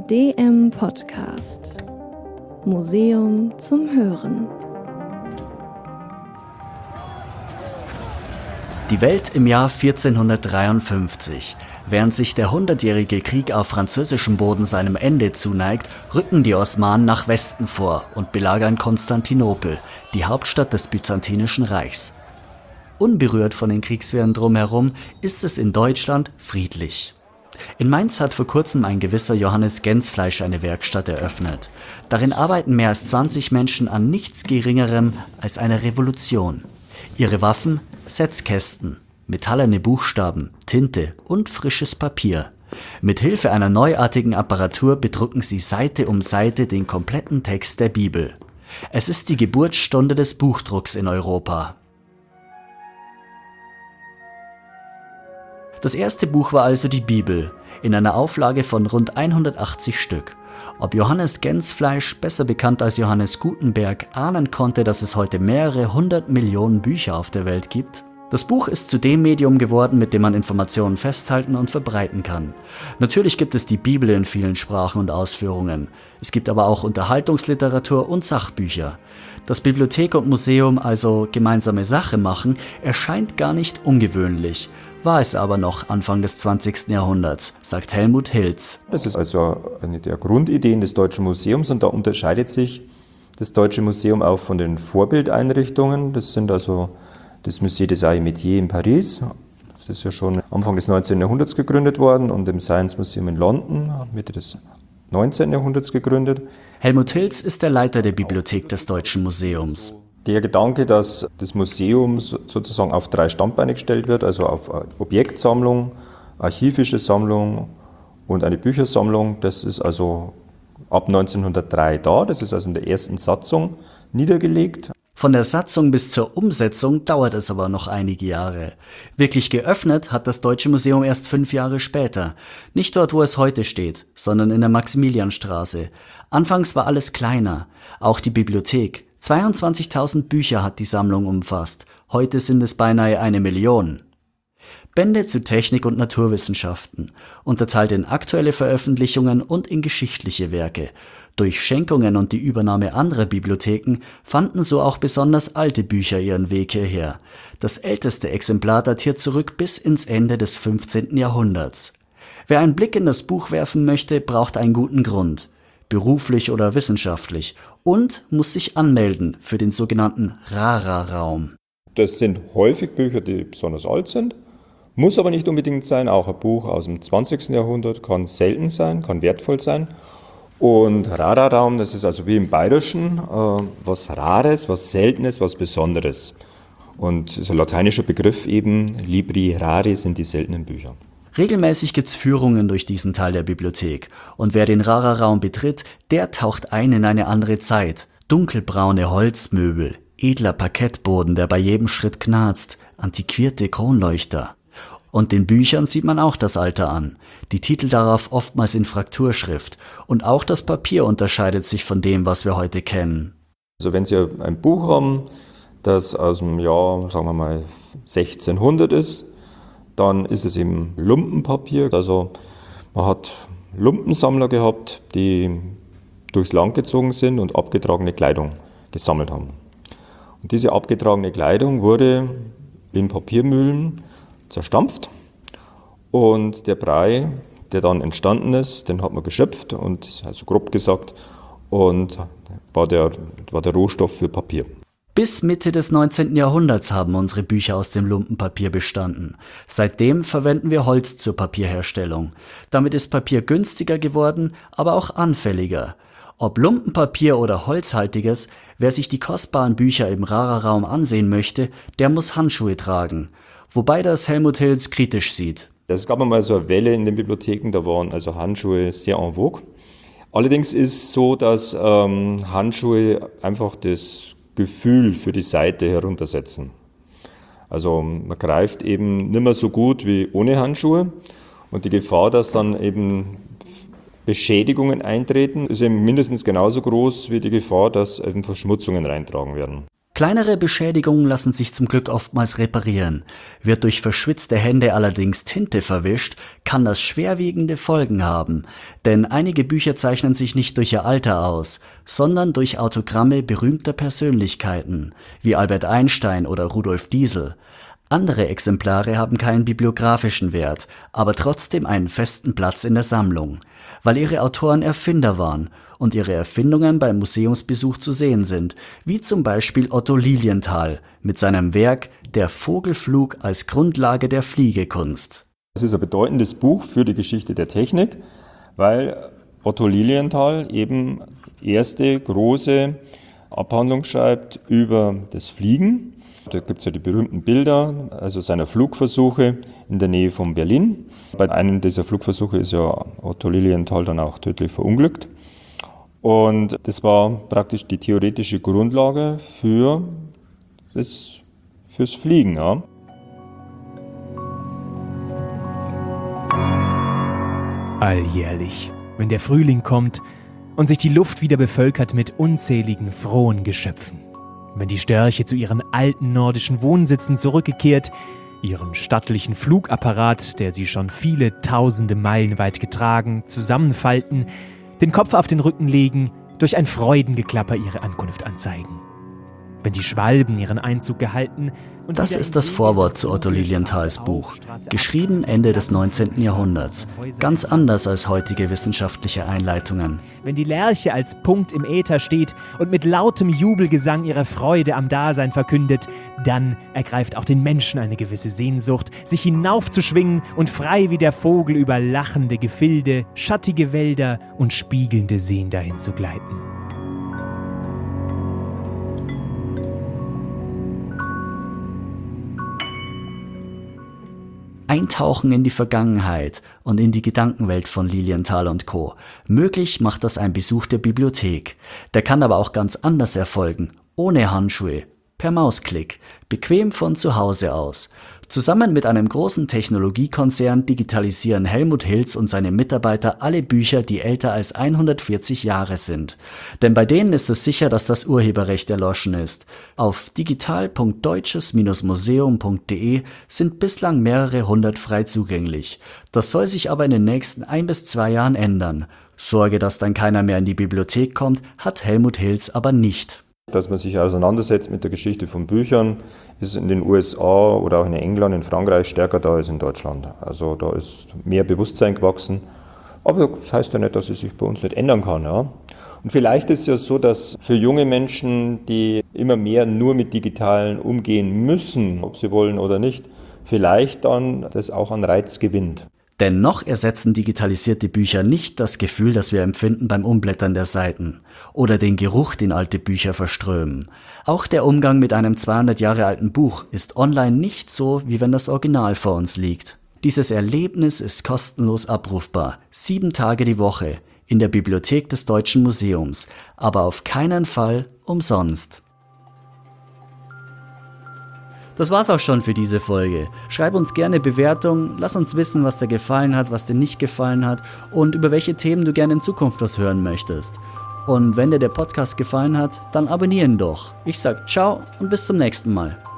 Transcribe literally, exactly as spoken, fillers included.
D M Podcast Museum zum Hören. Die Welt im Jahr vierzehnhundertdreiundfünfzig. Während sich der hundertjährige Krieg auf französischem Boden seinem Ende zuneigt, rücken die Osmanen nach Westen vor und belagern Konstantinopel, die Hauptstadt des Byzantinischen Reichs. Unberührt von den Kriegswehren drumherum ist es in Deutschland friedlich. In Mainz hat vor kurzem ein gewisser Johannes Gensfleisch eine Werkstatt eröffnet. Darin arbeiten mehr als zwanzig Menschen an nichts Geringerem als einer Revolution. Ihre Waffen? Setzkästen, metallene Buchstaben, Tinte und frisches Papier. Mit Hilfe einer neuartigen Apparatur bedrucken sie Seite um Seite den kompletten Text der Bibel. Es ist die Geburtsstunde des Buchdrucks in Europa. Das erste Buch war also die Bibel, in einer Auflage von rund hundertachtzig Stück. Ob Johannes Gensfleisch, besser bekannt als Johannes Gutenberg, ahnen konnte, dass es heute mehrere hundert Millionen Bücher auf der Welt gibt? Das Buch ist zu dem Medium geworden, mit dem man Informationen festhalten und verbreiten kann. Natürlich gibt es die Bibel in vielen Sprachen und Ausführungen. Es gibt aber auch Unterhaltungsliteratur und Sachbücher. Dass Bibliothek und Museum also gemeinsame Sache machen, erscheint gar nicht ungewöhnlich. War es aber noch Anfang des zwanzigsten Jahrhunderts, sagt Helmut Hiltz. Das ist also eine der Grundideen des Deutschen Museums und da unterscheidet sich das Deutsche Museum auch von den Vorbildeinrichtungen. Das sind also das Musée des Arts et Métiers in Paris. Das ist ja schon Anfang des neunzehnten Jahrhunderts gegründet worden und im Science Museum in London Mitte des neunzehnten Jahrhunderts gegründet. Helmut Hiltz ist der Leiter der Bibliothek des Deutschen Museums. Der Gedanke, dass das Museum sozusagen auf drei Standbeine gestellt wird, also auf Objektsammlung, archivische Sammlung und eine Büchersammlung, das ist also ab neunzehnhundertdrei da, das ist also in der ersten Satzung niedergelegt. Von der Satzung bis zur Umsetzung dauert es aber noch einige Jahre. Wirklich geöffnet hat das Deutsche Museum erst fünf Jahre später. Nicht dort, wo es heute steht, sondern in der Maximilianstraße. Anfangs war alles kleiner, auch die Bibliothek. zweiundzwanzigtausend Bücher hat die Sammlung umfasst, heute sind es beinahe eine Million. Bände zu Technik und Naturwissenschaften, unterteilt in aktuelle Veröffentlichungen und in geschichtliche Werke. Durch Schenkungen und die Übernahme anderer Bibliotheken fanden so auch besonders alte Bücher ihren Weg hierher. Das älteste Exemplar datiert zurück bis ins Ende des fünfzehnten Jahrhunderts. Wer einen Blick in das Buch werfen möchte, braucht einen guten Grund. Beruflich oder wissenschaftlich, und muss sich anmelden für den sogenannten Rara-Raum. Das sind häufig Bücher, die besonders alt sind, muss aber nicht unbedingt sein. Auch ein Buch aus dem zwanzigsten Jahrhundert kann selten sein, kann wertvoll sein. Und Rara-Raum, das ist also wie im Bayerischen äh, was Rares, was Seltenes, was Besonderes. Und das ist ein lateinischer Begriff eben, libri rari sind die seltenen Bücher. Regelmäßig gibt's Führungen durch diesen Teil der Bibliothek. Und wer den Rara-Raum betritt, der taucht ein in eine andere Zeit. Dunkelbraune Holzmöbel, edler Parkettboden, der bei jedem Schritt knarzt, antiquierte Kronleuchter. Und den Büchern sieht man auch das Alter an. Die Titel darauf oftmals in Frakturschrift. Und auch das Papier unterscheidet sich von dem, was wir heute kennen. Also wenn Sie ein Buch haben, das aus dem Jahr, sagen wir mal, sechzehnhundert ist, dann ist es eben Lumpenpapier. Also man hat Lumpensammler gehabt, die durchs Land gezogen sind und abgetragene Kleidung gesammelt haben. Und diese abgetragene Kleidung wurde in Papiermühlen zerstampft und der Brei, der dann entstanden ist, den hat man geschöpft und, also grob gesagt, und war der, war der Rohstoff für Papier. Bis Mitte des neunzehnten Jahrhunderts haben unsere Bücher aus dem Lumpenpapier bestanden. Seitdem verwenden wir Holz zur Papierherstellung. Damit ist Papier günstiger geworden, aber auch anfälliger. Ob Lumpenpapier oder holzhaltiges, wer sich die kostbaren Bücher im Rara-Raum ansehen möchte, der muss Handschuhe tragen. Wobei das Helmut Hiltz kritisch sieht. Es gab einmal so eine Welle in den Bibliotheken, da waren also Handschuhe sehr en vogue. Allerdings ist es so, dass ähm, Handschuhe einfach das Gefühl für die Seite heruntersetzen. Also man greift eben nicht mehr so gut wie ohne Handschuhe und die Gefahr, dass dann eben Beschädigungen eintreten, ist eben mindestens genauso groß wie die Gefahr, dass eben Verschmutzungen reintragen werden. Kleinere Beschädigungen lassen sich zum Glück oftmals reparieren. Wird durch verschwitzte Hände allerdings Tinte verwischt, kann das schwerwiegende Folgen haben. Denn einige Bücher zeichnen sich nicht durch ihr Alter aus, sondern durch Autogramme berühmter Persönlichkeiten, wie Albert Einstein oder Rudolf Diesel. Andere Exemplare haben keinen bibliografischen Wert, aber trotzdem einen festen Platz in der Sammlung, weil ihre Autoren Erfinder waren und ihre Erfindungen beim Museumsbesuch zu sehen sind, wie zum Beispiel Otto Lilienthal mit seinem Werk Der Vogelflug als Grundlage der Fliegekunst. Es ist ein bedeutendes Buch für die Geschichte der Technik, weil Otto Lilienthal eben erste große Abhandlung schreibt über das Fliegen. Da gibt es ja die berühmten Bilder, also seiner Flugversuche in der Nähe von Berlin. Bei einem dieser Flugversuche ist ja Otto Lilienthal dann auch tödlich verunglückt. Und das war praktisch die theoretische Grundlage für das, fürs Fliegen. Ja. Alljährlich, wenn der Frühling kommt und sich die Luft wieder bevölkert mit unzähligen frohen Geschöpfen. Wenn die Störche zu ihren alten nordischen Wohnsitzen zurückgekehrt, ihren stattlichen Flugapparat, der sie schon viele tausende Meilen weit getragen, zusammenfalten, den Kopf auf den Rücken legen, durch ein Freudengeklapper ihre Ankunft anzeigen. Wenn die Schwalben ihren Einzug gehalten und Das ist das Vorwort zu Otto Lilienthals Buch, geschrieben Ende des neunzehnten Jahrhunderts, ganz anders als heutige wissenschaftliche Einleitungen. Wenn die Lerche als Punkt im Äther steht und mit lautem Jubelgesang ihre Freude am Dasein verkündet, dann ergreift auch den Menschen eine gewisse Sehnsucht, sich hinaufzuschwingen und frei wie der Vogel über lachende Gefilde, schattige Wälder und spiegelnde Seen dahin zu gleiten. Eintauchen in die Vergangenheit und in die Gedankenwelt von Lilienthal und Co. Möglich macht das ein Besuch der Bibliothek. Der kann aber auch ganz anders erfolgen, ohne Handschuhe, per Mausklick, bequem von zu Hause aus. Zusammen mit einem großen Technologiekonzern digitalisieren Helmut Hiltz und seine Mitarbeiter alle Bücher, die älter als hundertvierzig Jahre sind. Denn bei denen ist es sicher, dass das Urheberrecht erloschen ist. Auf digital punkt deutsches museum punkt de sind bislang mehrere hundert frei zugänglich. Das soll sich aber in den nächsten ein bis zwei Jahren ändern. Sorge, dass dann keiner mehr in die Bibliothek kommt, hat Helmut Hiltz aber nicht. Dass man sich auseinandersetzt mit der Geschichte von Büchern, ist in den U S A oder auch in England, in Frankreich stärker da als in Deutschland. Also da ist mehr Bewusstsein gewachsen. Aber das heißt ja nicht, dass es sich bei uns nicht ändern kann. Ja? Und vielleicht ist es ja so, dass für junge Menschen, die immer mehr nur mit Digitalen umgehen müssen, ob sie wollen oder nicht, vielleicht dann das auch an Reiz gewinnt. Denn noch ersetzen digitalisierte Bücher nicht das Gefühl, das wir empfinden beim Umblättern der Seiten oder den Geruch, den alte Bücher verströmen. Auch der Umgang mit einem zweihundert Jahre alten Buch ist online nicht so, wie wenn das Original vor uns liegt. Dieses Erlebnis ist kostenlos abrufbar, sieben Tage die Woche, in der Bibliothek des Deutschen Museums, aber auf keinen Fall umsonst. Das war's auch schon für diese Folge. Schreib uns gerne Bewertungen, lass uns wissen, was dir gefallen hat, was dir nicht gefallen hat und über welche Themen du gerne in Zukunft was hören möchtest. Und wenn dir der Podcast gefallen hat, dann abonnieren doch. Ich sag ciao und bis zum nächsten Mal.